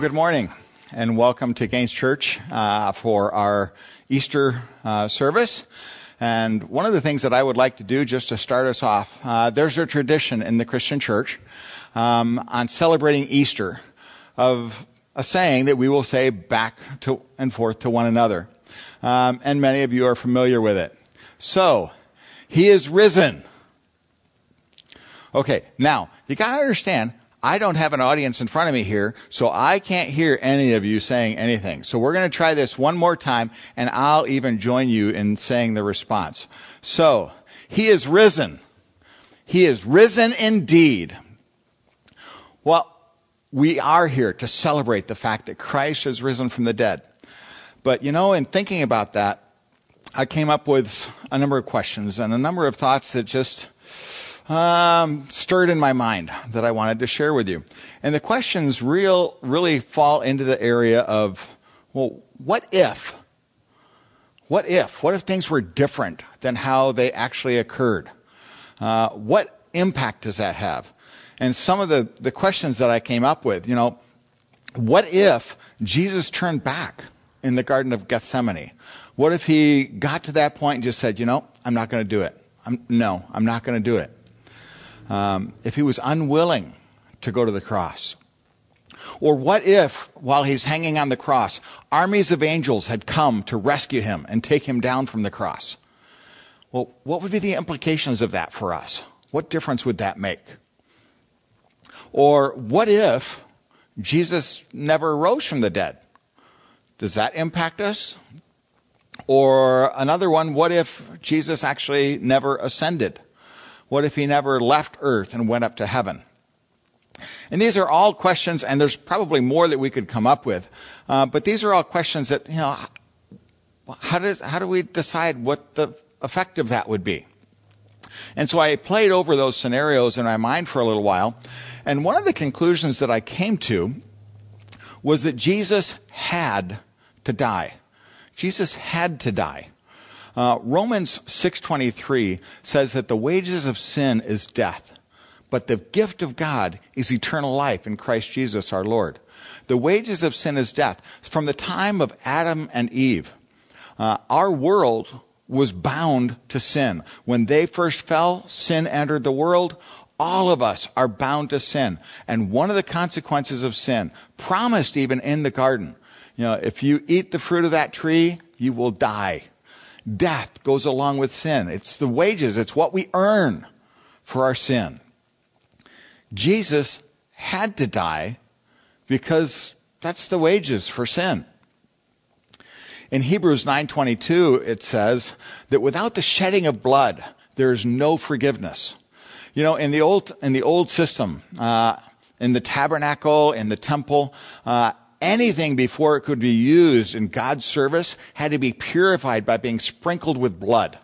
good morning, and welcome to Gaines Church for our Easter service. And one of the things that I would like to do just to start us off, there's a tradition in the Christian church on celebrating Easter of a saying that we will say back to and forth to one another. And many of you are familiar with it. So, He is risen. Okay, now, you got to understand, I don't have an audience in front of me here, so I can't hear any of you saying anything. So we're going to try this one more time, and I'll even join you in saying the response. So, He is risen. He is risen indeed. Well, we are here to celebrate the fact that Christ is risen from the dead. But, in thinking about that, I came up with a number of questions and a number of thoughts that just stirred in my mind that I wanted to share with you. And the questions really fall into the area of, well, what if? What if things were different than how they actually occurred? What impact does that have? And some of the questions that I came up with, what if Jesus turned back in the Garden of Gethsemane? What if He got to that point and just said, I'm not going to do it. I'm not going to do it. If He was unwilling to go to the cross. Or what if, while He's hanging on the cross, armies of angels had come to rescue Him and take Him down from the cross? Well, what would be the implications of that for us? What difference would that make? Or what if Jesus never rose from the dead? Does that impact us? Or another one, what if Jesus actually never ascended? What if He never left earth and went up to heaven? And these are all questions, and there's probably more that we could come up with. But these are all questions that, how do we decide what the effect of that would be? And so I played over those scenarios in my mind for a little while. And one of the conclusions that I came to was that Jesus had to die. Jesus had to die. Romans 6:23 says that the wages of sin is death, but the gift of God is eternal life in Christ Jesus our Lord. The wages of sin is death. From the time of Adam and Eve, our world was bound to sin. When they first fell, sin entered the world. All of us are bound to sin. And one of the consequences of sin, promised even in the garden, if you eat the fruit of that tree, you will die. Death goes along with sin. It's the wages. It's what we earn for our sin. Jesus had to die because that's the wages for sin. In Hebrews 9:22, it says that without the shedding of blood, there is no forgiveness. In the old system, in the tabernacle, in the temple, anything before it could be used in God's service had to be purified by being sprinkled with blood.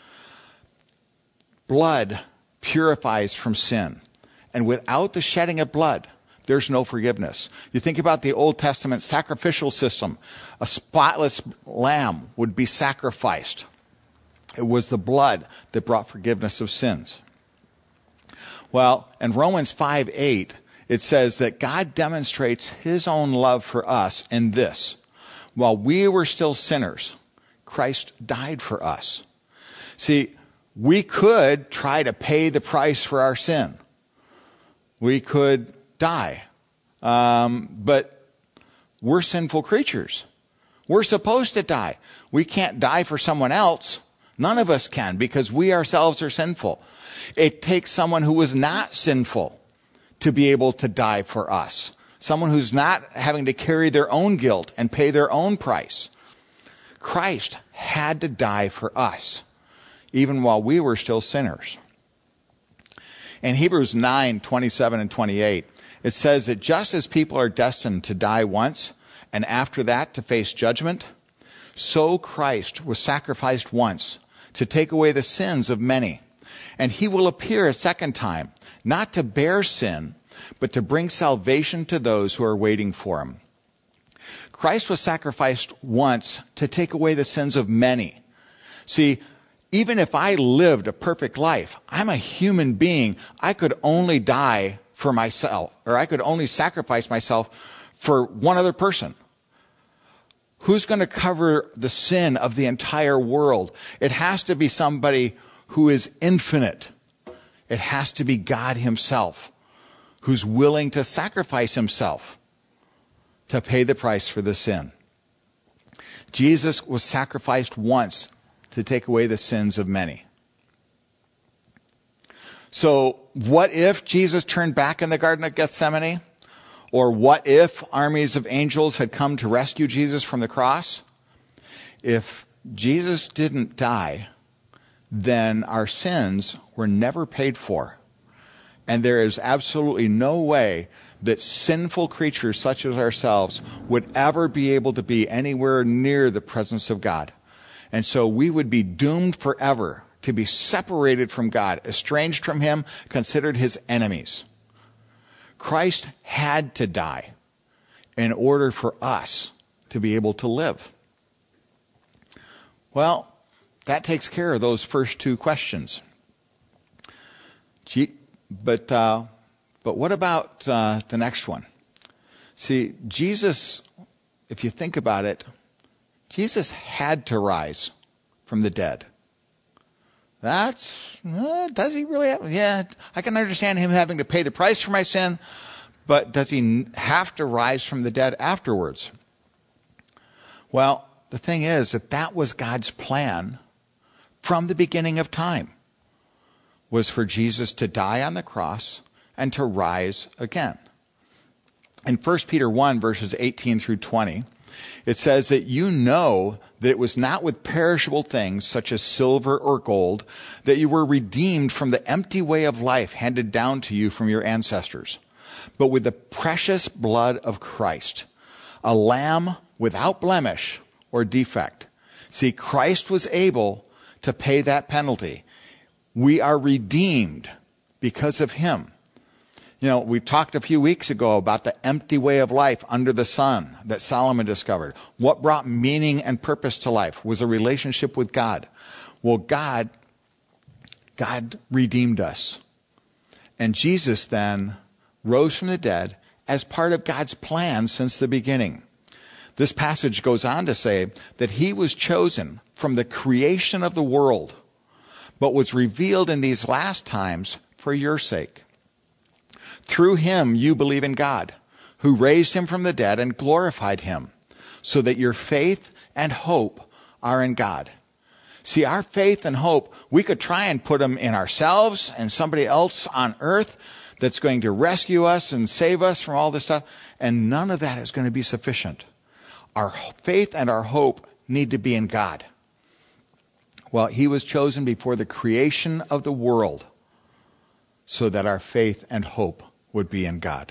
Blood purifies from sin. And without the shedding of blood, there's no forgiveness. You think about the Old Testament sacrificial system. A spotless lamb would be sacrificed. It was the blood that brought forgiveness of sins. Well, in Romans 5:8, it says that God demonstrates His own love for us in this. While we were still sinners, Christ died for us. See, we could try to pay the price for our sin. We could die. But we're sinful creatures. We're supposed to die. We can't die for someone else. None of us can, because we ourselves are sinful. It takes someone who is not sinful to be able to die for us. Someone who's not having to carry their own guilt and pay their own price. Christ had to die for us, even while we were still sinners. In Hebrews 9:27 and 28, it says that just as people are destined to die once, and after that to face judgment, so Christ was sacrificed once to take away the sins of many. And He will appear a second time, not to bear sin, but to bring salvation to those who are waiting for Him. Christ was sacrificed once to take away the sins of many. See, even if I lived a perfect life, I'm a human being. I could only die for myself, or I could only sacrifice myself for one other person? Who's going to cover the sin of the entire world? It has to be somebody who is infinite. It has to be God himself, who's willing to sacrifice himself to pay the price for the sin. Jesus was sacrificed once to take away the sins of many. So what if Jesus turned back in the Garden of Gethsemane? Or what if armies of angels had come to rescue Jesus from the cross? If Jesus didn't die, then our sins were never paid for. And there is absolutely no way that sinful creatures such as ourselves would ever be able to be anywhere near the presence of God. And so we would be doomed forever to be separated from God, estranged from him, considered his enemies. Christ had to die in order for us to be able to live. Well, that takes care of those first two questions. But what about the next one? See, Jesus, if you think about it, Jesus had to rise from the dead. Does he really have? Yeah, I can understand him having to pay the price for my sin, but does he have to rise from the dead afterwards? Well, the thing is that was God's plan from the beginning of time, was for Jesus to die on the cross and to rise again. In 1 Peter 1, verses 18 through 20, it says that you know that it was not with perishable things such as silver or gold that you were redeemed from the empty way of life handed down to you from your ancestors, but with the precious blood of Christ, a lamb without blemish or defect. See, Christ was able to pay that penalty. We are redeemed because of him. You know, we talked a few weeks ago about the empty way of life under the sun that Solomon discovered. What brought meaning and purpose to life was a relationship with God. Well, God redeemed us. And Jesus then rose from the dead as part of God's plan since the beginning. This passage goes on to say that he was chosen from the creation of the world, but was revealed in these last times for your sake. Through him you believe in God, who raised him from the dead and glorified him, so that your faith and hope are in God. See, our faith and hope, we could try and put them in ourselves and somebody else on earth that's going to rescue us and save us from all this stuff, and none of that is going to be sufficient. Our faith and our hope need to be in God. Well, he was chosen before the creation of the world so that our faith and hope would be in God.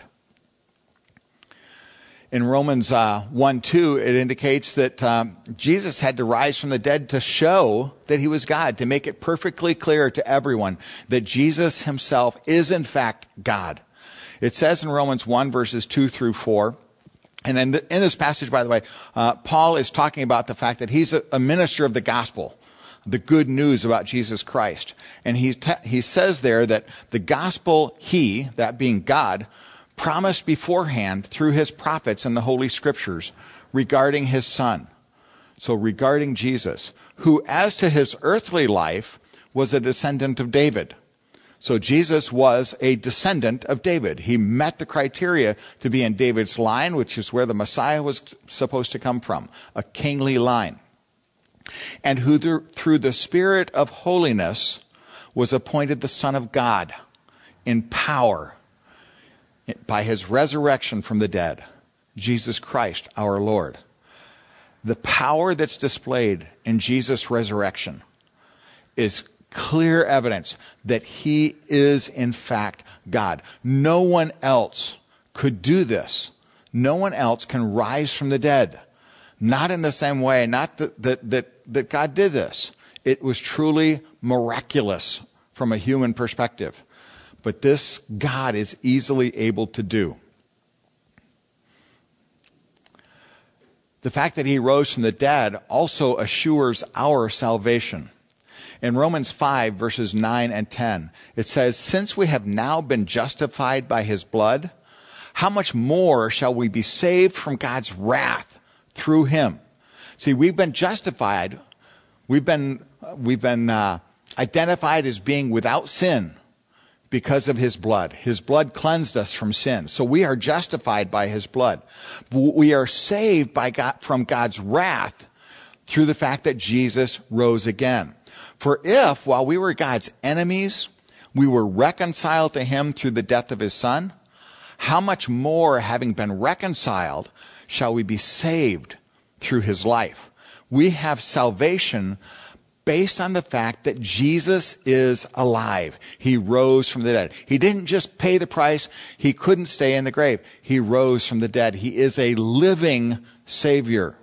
In Romans 1:2, it indicates that Jesus had to rise from the dead to show that he was God, to make it perfectly clear to everyone that Jesus himself is in fact God. It says in Romans 1, verses 2 through 4, and in this passage, by the way, Paul is talking about the fact that he's a minister of the gospel, the good news about Jesus Christ. And he says there that the gospel he, that being God, promised beforehand through his prophets in the Holy Scriptures regarding his Son. So regarding Jesus, who as to his earthly life was a descendant of David. So Jesus was a descendant of David. He met the criteria to be in David's line, which is where the Messiah was supposed to come from, a kingly line. And who through the Spirit of holiness was appointed the Son of God in power by his resurrection from the dead, Jesus Christ our Lord. The power that's displayed in Jesus' resurrection is clear evidence that he is in fact God. No one else could do this. No one else can rise from the dead. Not in the same way, not that God did this. It was truly miraculous from a human perspective. But this God is easily able to do. The fact that he rose from the dead also assures our salvation. In Romans 5, verses 9 and 10, it says, "Since we have now been justified by his blood, how much more shall we be saved from God's wrath through him? See, we've been justified. We've been identified as being without sin because of his blood. His blood cleansed us from sin. So we are justified by his blood. We are saved by God, from God's wrath through the fact that Jesus rose again. For if, while we were God's enemies, we were reconciled to him through the death of his Son, how much more, having been reconciled, shall we be saved through his life? We have salvation based on the fact that Jesus is alive. He rose from the dead. He didn't just pay the price. He couldn't stay in the grave. He rose from the dead. He is a living Savior.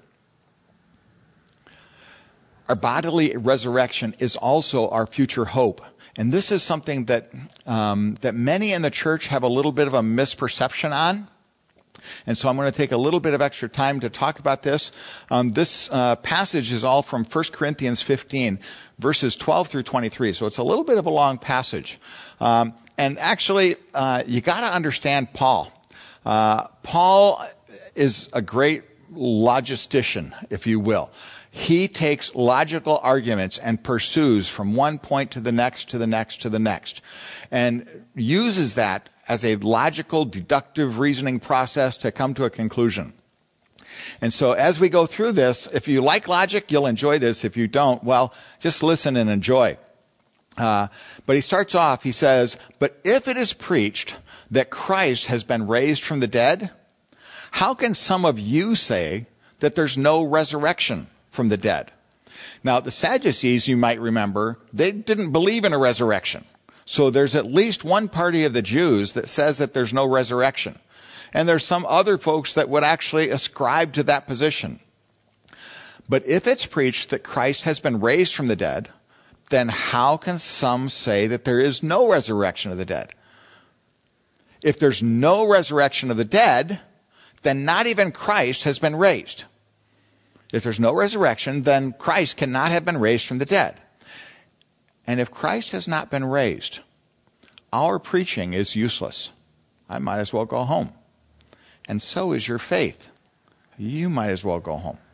Our bodily resurrection is also our future hope. And this is something that many in the church have a little bit of a misperception on. And so I'm going to take a little bit of extra time to talk about this. This passage is all from 1 Corinthians 15, verses 12 through 23. So it's a little bit of a long passage. And actually, you got to understand Paul. Paul is a great logistician, if you will. He takes logical arguments and pursues from one point to the next, to the next, to the next, and uses that as a logical, deductive reasoning process to come to a conclusion. And so as we go through this, if you like logic, you'll enjoy this. If you don't, well, just listen and enjoy. But he starts off, he says, "But if it is preached that Christ has been raised from the dead, how can some of you say that there's no resurrection from the dead?" Now, the Sadducees, you might remember, they didn't believe in a resurrection. So there's at least one party of the Jews that says that there's no resurrection. And there's some other folks that would actually ascribe to that position. But if it's preached that Christ has been raised from the dead, then how can some say that there is no resurrection of the dead? If there's no resurrection of the dead, then not even Christ has been raised. If there's no resurrection, then Christ cannot have been raised from the dead. And if Christ has not been raised, our preaching is useless. I might as well go home. And so is your faith. You might as well go home.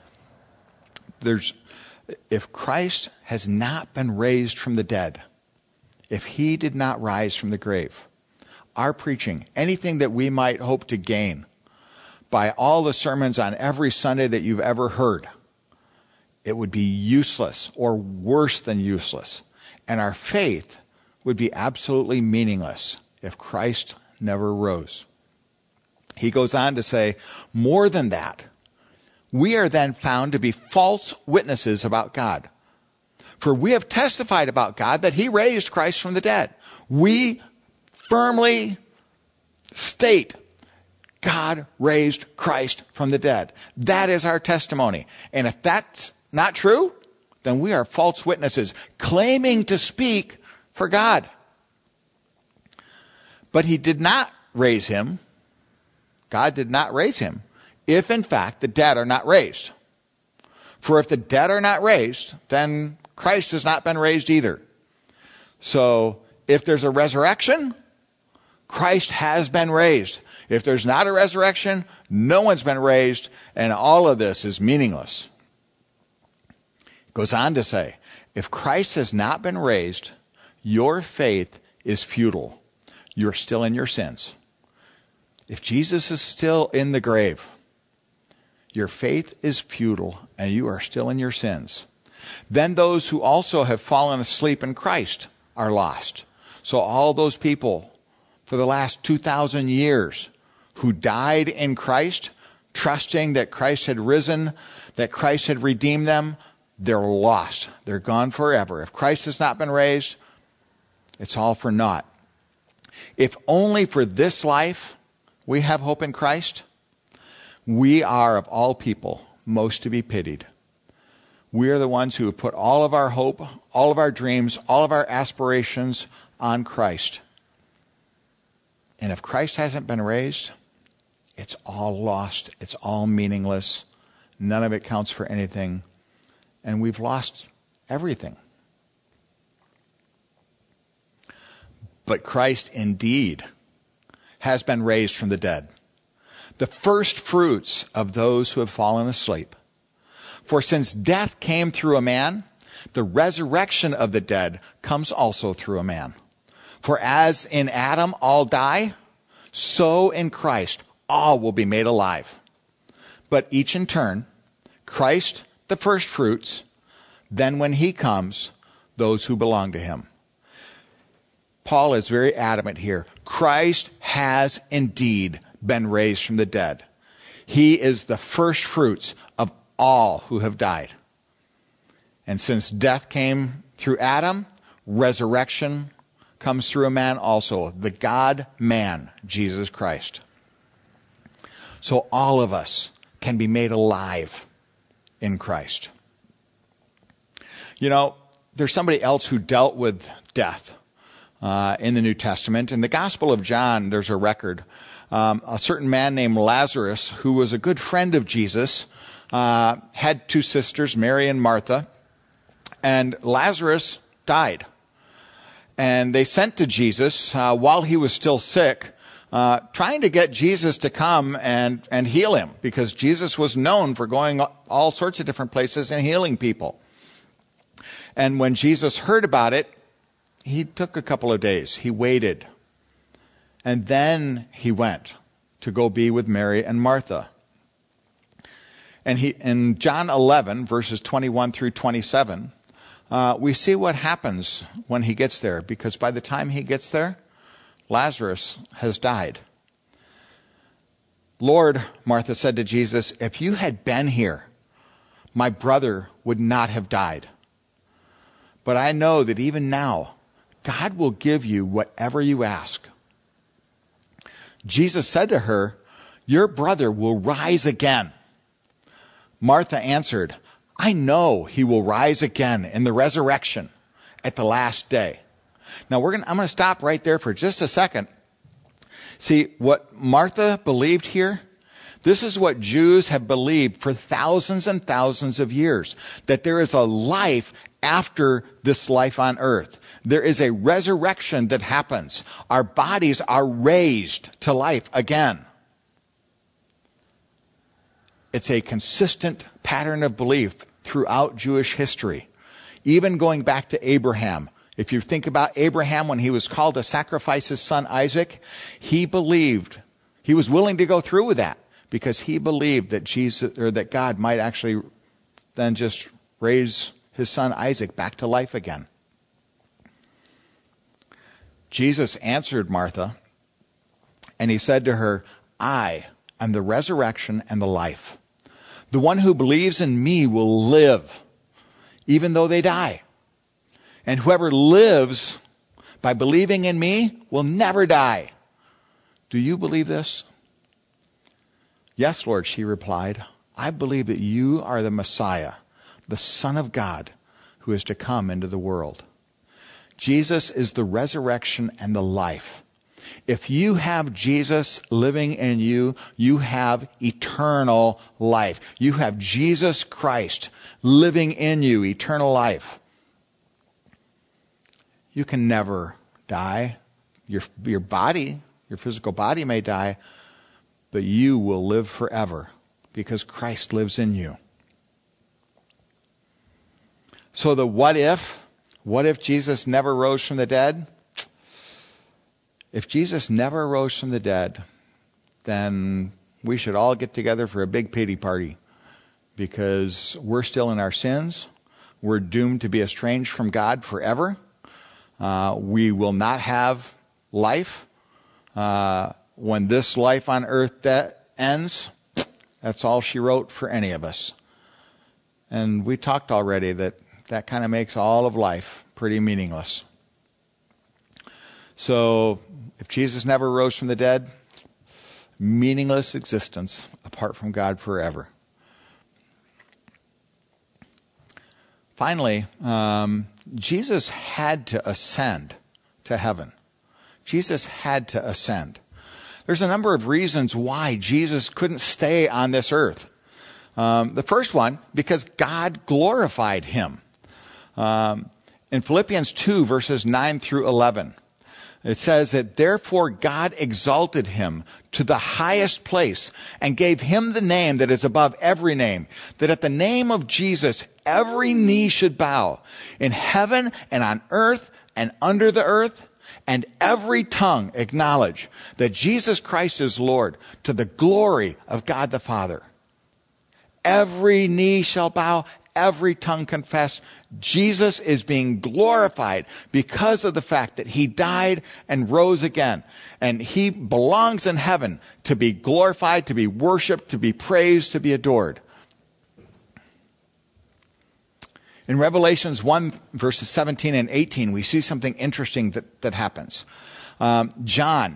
If Christ has not been raised from the dead, if he did not rise from the grave, our preaching, anything that we might hope to gain by all the sermons on every Sunday that you've ever heard, it would be useless or worse than useless. And our faith would be absolutely meaningless if Christ never rose. He goes on to say, more than that, we are then found to be false witnesses about God. For we have testified about God that he raised Christ from the dead. We firmly state God raised Christ from the dead. That is our testimony. And if that's not true, then we are false witnesses claiming to speak for God. But he did not raise him. God did not raise him if, in fact, the dead are not raised. For if the dead are not raised, then Christ has not been raised either. So if there's a resurrection, Christ has been raised. If there's not a resurrection, no one's been raised, and all of this is meaningless. It goes on to say, if Christ has not been raised, your faith is futile. You're still in your sins. If Jesus is still in the grave, your faith is futile, and you are still in your sins. Then those who also have fallen asleep in Christ are lost. So all those people for the last 2,000 years who died in Christ, trusting that Christ had risen, that Christ had redeemed them, they're lost. They're gone forever. If Christ has not been raised, it's all for naught. If only for this life we have hope in Christ, we are of all people most to be pitied. We are the ones who have put all of our hope, all of our dreams, all of our aspirations on Christ. And if Christ hasn't been raised, it's all lost. It's all meaningless. None of it counts for anything. And we've lost everything. But Christ indeed has been raised from the dead, the first fruits of those who have fallen asleep. For since death came through a man, the resurrection of the dead comes also through a man. For as in Adam all die, so in Christ all will be made alive. But each in turn, Christ the first fruits, then when he comes, those who belong to him. Paul is very adamant here. Christ has indeed been raised from the dead. He is the first fruits of all who have died. And since death came through Adam, resurrection comes through a man also, the God-man, Jesus Christ. So all of us can be made alive in Christ. You know, there's somebody else who dealt with death in the New Testament. In the Gospel of John, there's a record. A certain man named Lazarus, who was a good friend of Jesus, had two sisters, Mary and Martha, and Lazarus died. And they sent to Jesus while he was still sick, trying to get Jesus to come and heal him, because Jesus was known for going all sorts of different places and healing people. And when Jesus heard about it, he took a couple of days. He waited. And then he went to go be with Mary and Martha. And in John 11, verses 21 through 27, we see what happens when he gets there, because by the time he gets there, Lazarus has died. Lord, Martha said to Jesus, if you had been here, my brother would not have died. But I know that even now, God will give you whatever you ask. Jesus said to her, your brother will rise again. Martha answered, I know he will rise again in the resurrection at the last day. Now I'm going to stop right there for just a second. See, what Martha believed here, this is what Jews have believed for thousands and thousands of years, that there is a life after this life on earth. There is a resurrection that happens. Our bodies are raised to life again. It's a consistent pattern of belief throughout Jewish history, even going back to Abraham. If you think about Abraham, when he was called to sacrifice his son Isaac, he believed, he was willing to go through with that, because he believed that that God might actually then just raise his son Isaac back to life again. Jesus answered Martha, and he said to her, I am the resurrection and the life. The one who believes in me will live, even though they die. And whoever lives by believing in me will never die. Do you believe this? Yes, Lord, she replied. I believe that you are the Messiah, the Son of God, who is to come into the world. Jesus is the resurrection and the life. If you have Jesus living in you, you have eternal life. You have Jesus Christ living in you, eternal life. You can never die. Your body, your physical body may die, but you will live forever because Christ lives in you. So the what if Jesus never rose from the dead? If Jesus never rose from the dead, then we should all get together for a big pity party, because we're still in our sins. We're doomed to be estranged from God forever. We will not have life when this life on earth ends. That's all she wrote for any of us. And we talked already that kind of makes all of life pretty meaningless. So if Jesus never rose from the dead, meaningless existence apart from God forever. Finally, Jesus had to ascend to heaven. Jesus had to ascend. There's a number of reasons why Jesus couldn't stay on this earth. The first one, because God glorified him. In Philippians 2, verses 9 through 11, It says that therefore God exalted him to the highest place and gave him the name that is above every name, that at the name of Jesus every knee should bow in heaven and on earth and under the earth, and every tongue acknowledge that Jesus Christ is Lord, to the glory of God the Father. Every knee shall bow, every tongue confess. Jesus is being glorified because of the fact that he died and rose again. And he belongs in heaven to be glorified, to be worshiped, to be praised, to be adored. In Revelations 1, verses 17 and 18, we see something interesting that happens. John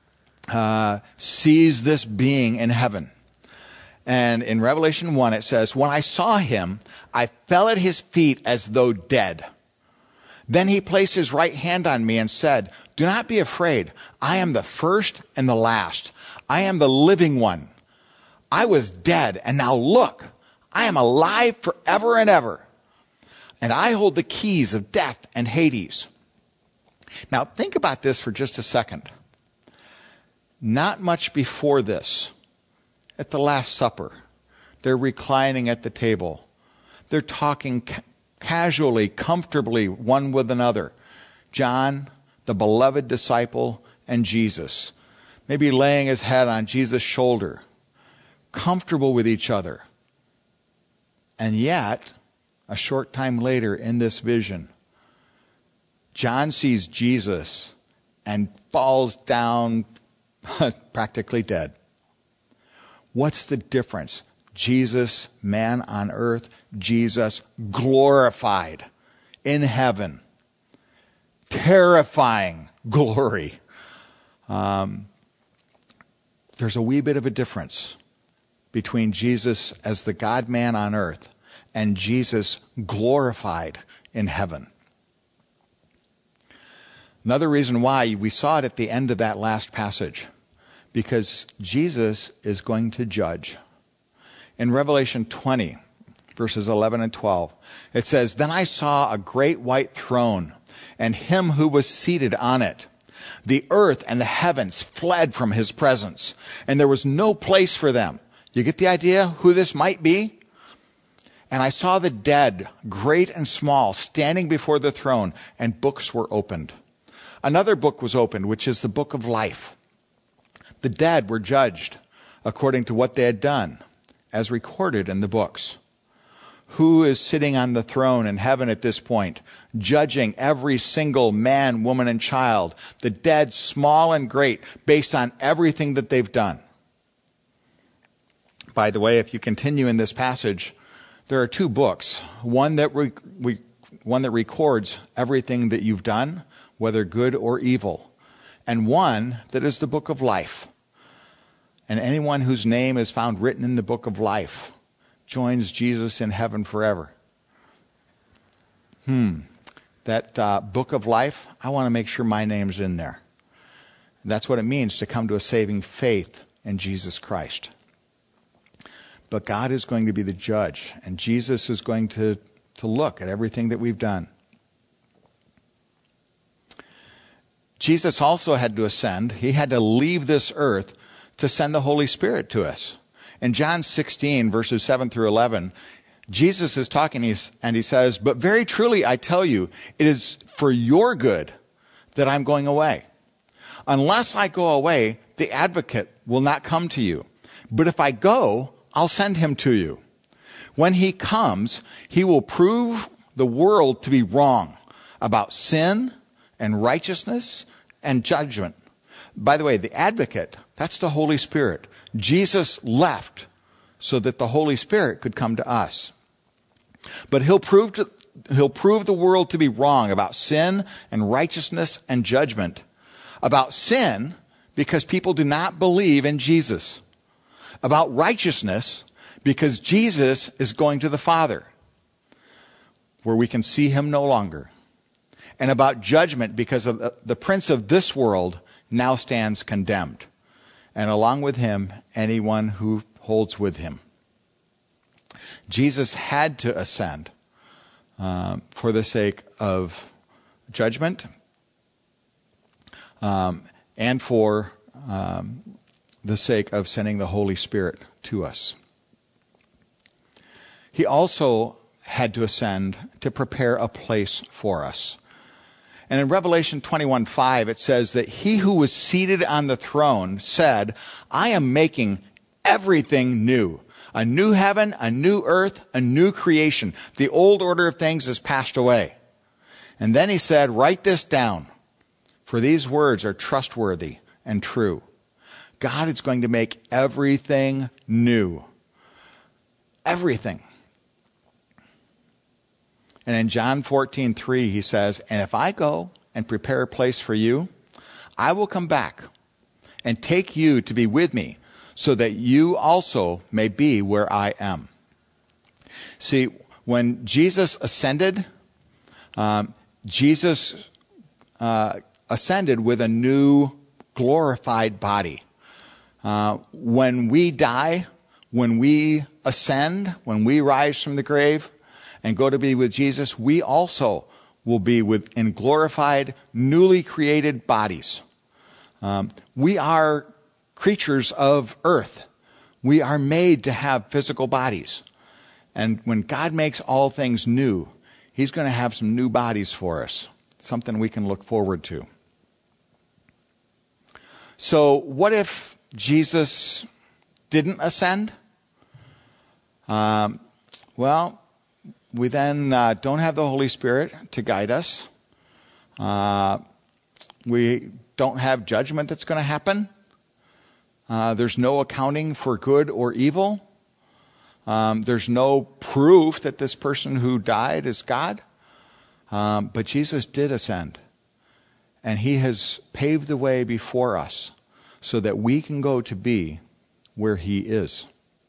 sees this being in heaven. And in Revelation 1, it says, when I saw him, I fell at his feet as though dead. Then he placed his right hand on me and said, do not be afraid. I am the first and the last. I am the living one. I was dead, and now look, I am alive forever and ever. And I hold the keys of death and Hades. Now think about this for just a second. Not much before this, at the Last Supper, they're reclining at the table. They're talking casually, comfortably, one with another. John, the beloved disciple, and Jesus. Maybe laying his head on Jesus' shoulder. Comfortable with each other. And yet, a short time later in this vision, John sees Jesus and falls down practically dead. What's the difference? Jesus, man on earth, Jesus glorified in heaven. Terrifying glory. There's a wee bit of a difference between Jesus as the God-man on earth and Jesus glorified in heaven. Another reason why we saw it at the end of that last passage, because Jesus is going to judge. In Revelation 20, verses 11 and 12, it says, then I saw a great white throne and him who was seated on it. The earth and the heavens fled from his presence, and there was no place for them. You get the idea who this might be? And I saw the dead, great and small, standing before the throne, and books were opened. Another book was opened, which is the book of life. The dead were judged according to what they had done, as recorded in the books. Who is sitting on the throne in heaven at this point, judging every single man, woman, and child, the dead, small and great, based on everything that they've done? By the way, if you continue in this passage, there are two books. One that records everything that you've done, whether good or evil, and one that is the book of life. And anyone whose name is found written in the book of life joins Jesus in heaven forever. That book of life, I want to make sure my name's in there. That's what it means to come to a saving faith in Jesus Christ. But God is going to be the judge, and Jesus is going to look at everything that we've done. Jesus also had to ascend. He had to leave this earth to send the Holy Spirit to us. In John 16, verses 7 through 11, Jesus is talking, and he says, but very truly I tell you, it is for your good that I'm going away. Unless I go away, the advocate will not come to you. But if I go, I'll send him to you. When he comes, he will prove the world to be wrong about sin and righteousness and judgment. By the way, the advocate, that's the Holy Spirit. Jesus left so that the Holy Spirit could come to us. But he'll prove the world to be wrong about sin and righteousness and judgment. About sin, because people do not believe in Jesus. About righteousness, because Jesus is going to the Father, where we can see him no longer. And about judgment, because of the prince of this world now stands condemned. And along with him, anyone who holds with him. Jesus had to ascend for the sake of judgment, and for the sake of sending the Holy Spirit to us. He also had to ascend to prepare a place for us. And in Revelation 21:5, it says that he who was seated on the throne said, I am making everything new. A new heaven, a new earth, a new creation. The old order of things has passed away. And then he said, write this down, for these words are trustworthy and true. God is going to make everything new. Everything. And in John 14:3, he says, and if I go and prepare a place for you, I will come back and take you to be with me, so that you also may be where I am. See, when Jesus ascended, Jesus ascended with a new glorified body. When we die, when we ascend, when we rise from the grave and go to be with Jesus, we also will be in glorified, newly created bodies. We are creatures of earth. We are made to have physical bodies. And when God makes all things new, he's going to have some new bodies for us, something we can look forward to. So what if Jesus didn't ascend? Well, we then don't have the Holy Spirit to guide us. We don't have judgment that's going to happen. There's no accounting for good or evil. There's no proof that this person who died is God. But Jesus did ascend. And he has paved the way before us so that we can go to be where he is.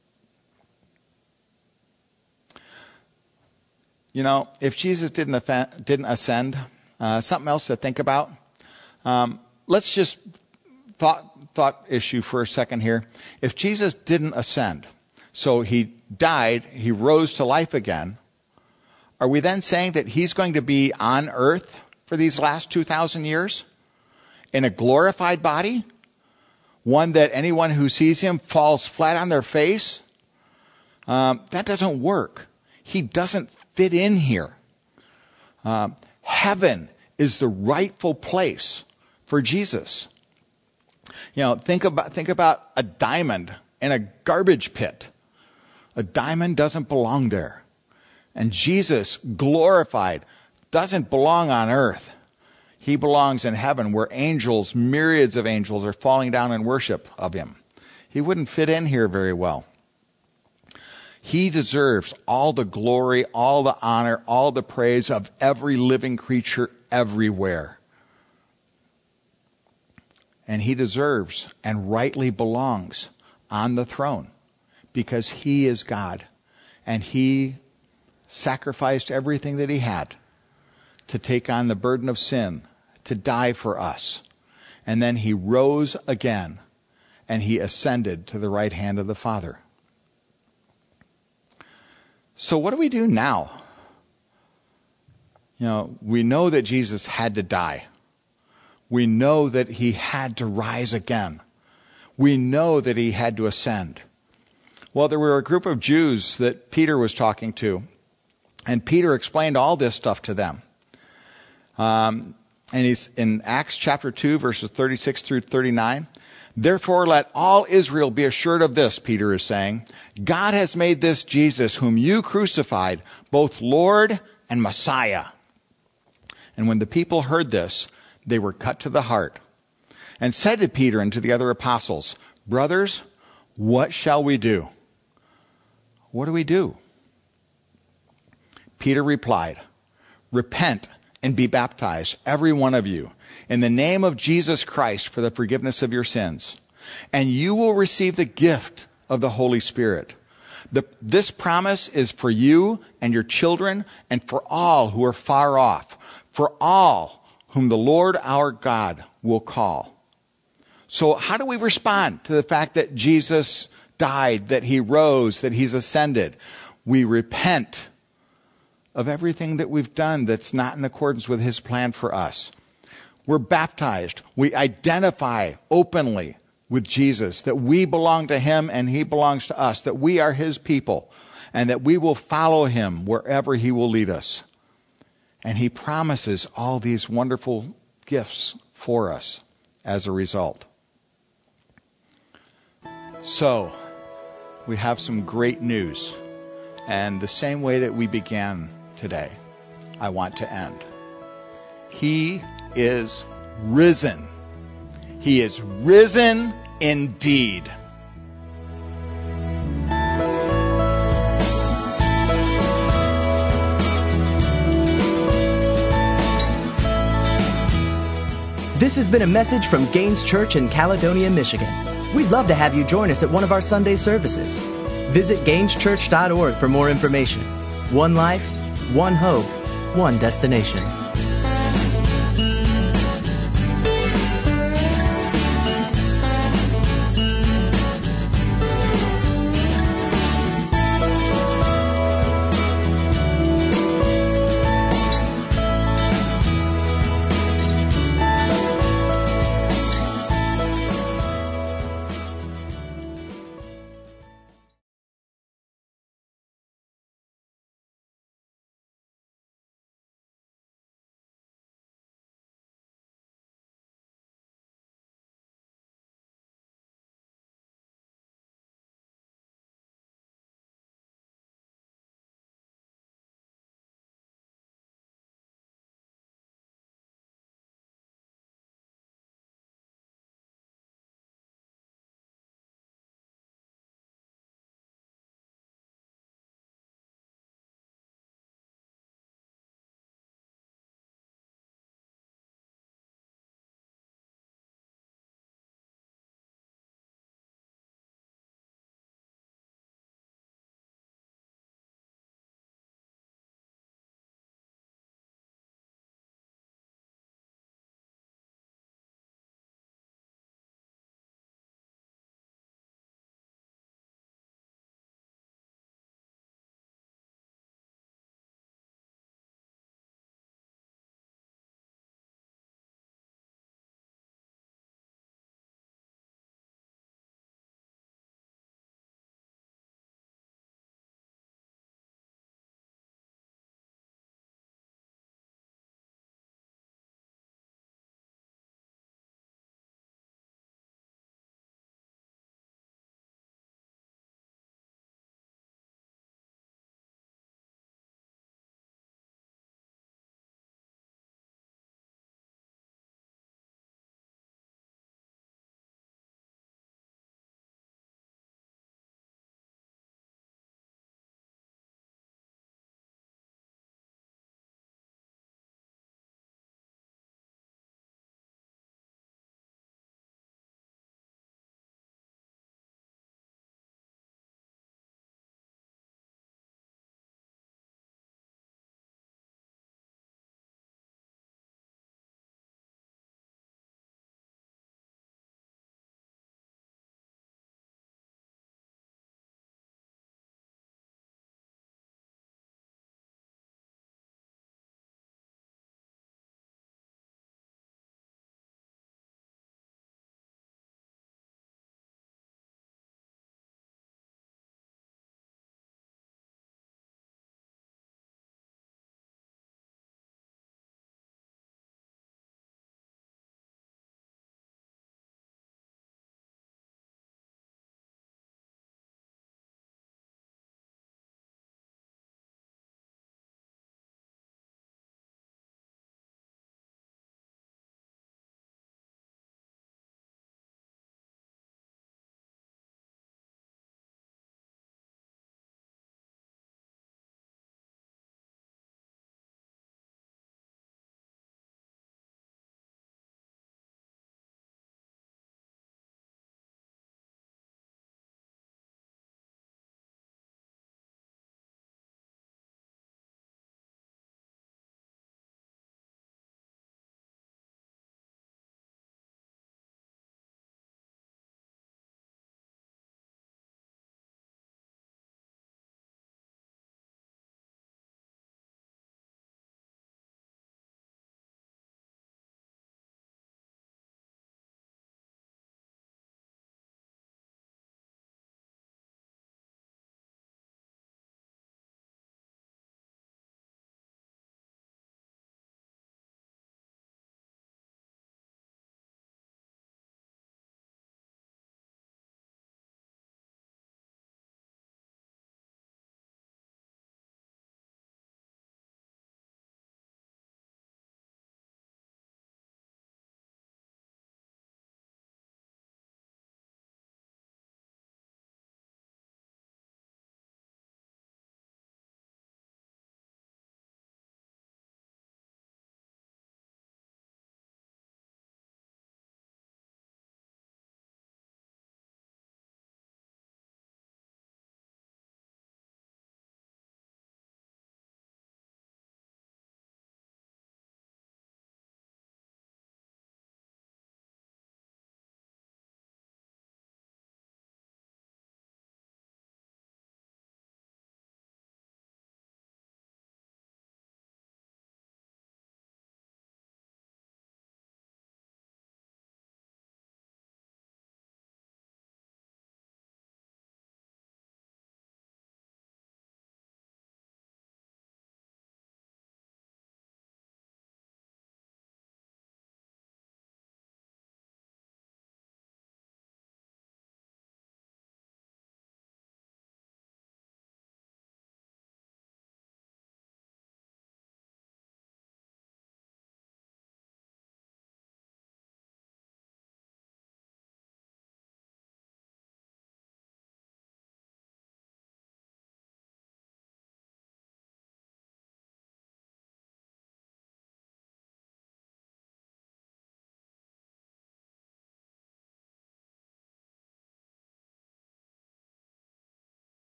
You know, if Jesus didn't ascend, something else to think about. Let's just thought issue for a second here. If Jesus didn't ascend, so he died, he rose to life again, are we then saying that he's going to be on earth for these last 2,000 years in a glorified body? One that anyone who sees him falls flat on their face? That doesn't work. He doesn't fit in here. Heaven is the rightful place for Jesus. You know, think about a diamond in a garbage pit. A diamond doesn't belong there. And Jesus, glorified, doesn't belong on earth. He belongs in heaven where angels, myriads of angels, are falling down in worship of him. He wouldn't fit in here very well. He deserves all the glory, all the honor, all the praise of every living creature everywhere. And he deserves and rightly belongs on the throne because he is God. And he sacrificed everything that he had to take on the burden of sin, to die for us. And then he rose again and he ascended to the right hand of the Father. So what do we do now? You know, we know that Jesus had to die. We know that he had to rise again. We know that he had to ascend. Well, there were a group of Jews that Peter was talking to, and Peter explained all this stuff to them. And he's in Acts chapter 2, verses 36 through 39. Therefore, let all Israel be assured of this, Peter is saying. God has made this Jesus, whom you crucified, both Lord and Messiah. And when the people heard this, they were cut to the heart and said to Peter and to the other apostles, brothers, what shall we do? What do we do? Peter replied, repent and be baptized, every one of you, in the name of Jesus Christ for the forgiveness of your sins, and you will receive the gift of the Holy Spirit. This promise is for you and your children and for all who are far off, for all whom the Lord our God will call. So how do we respond to the fact that Jesus died, that he rose, that he's ascended? We repent of everything that we've done that's not in accordance with his plan for us. We're baptized. We identify openly with Jesus, that we belong to him and he belongs to us, that we are his people, and that we will follow him wherever he will lead us. And he promises all these wonderful gifts for us as a result. So, we have some great news. And the same way that we began today, I want to end. He is risen. He is risen indeed. This has been a message from Gaines Church in Caledonia, Michigan. We'd love to have you join us at one of our Sunday services. Visit GainesChurch.org for more information. One life, one hope, one destination.